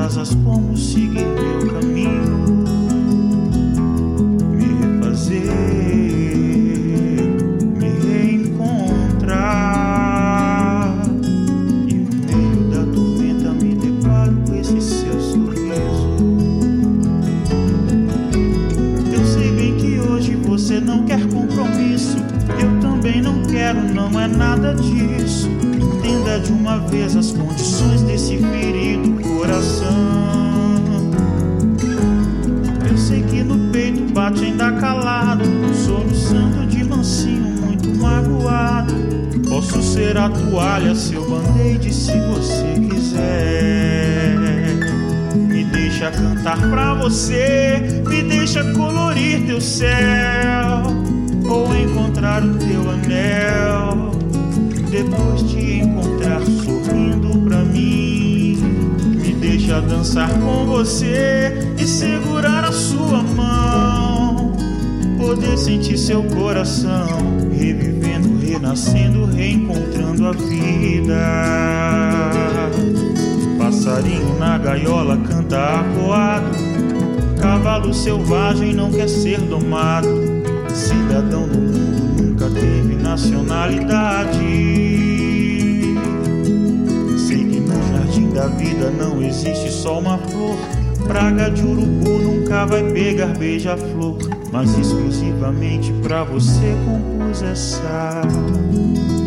asas, como seguir meu caminho, me refazer, me reencontrar. E no meio da tormenta me deparo com esse seu sorriso. Eu sei bem que hoje você não quer compromisso, eu também não quero, não é nada disso. Entenda de uma vez as condições desse ferido coração. Eu sei que no peito bate ainda calado, soluçando de mansinho, muito magoado. Posso ser a toalha, seu band-aid, se você quiser. Me deixa cantar pra você, me deixa colorir teu céu, ou encontrar o teu anel. Depois de encontrar sorrindo pra mim, me deixa dançar com você e segurar a sua mão. Poder sentir seu coração revivendo, renascendo, reencontrando a vida. Passarinho na gaiola canta arcoado, cavalo selvagem não quer ser domado. Cidadão do mundo nunca teve nacionalidade. Sei que no jardim da vida não existe só uma flor. Praga de urubu nunca vai pegar beija-flor, mas exclusivamente pra você compus essa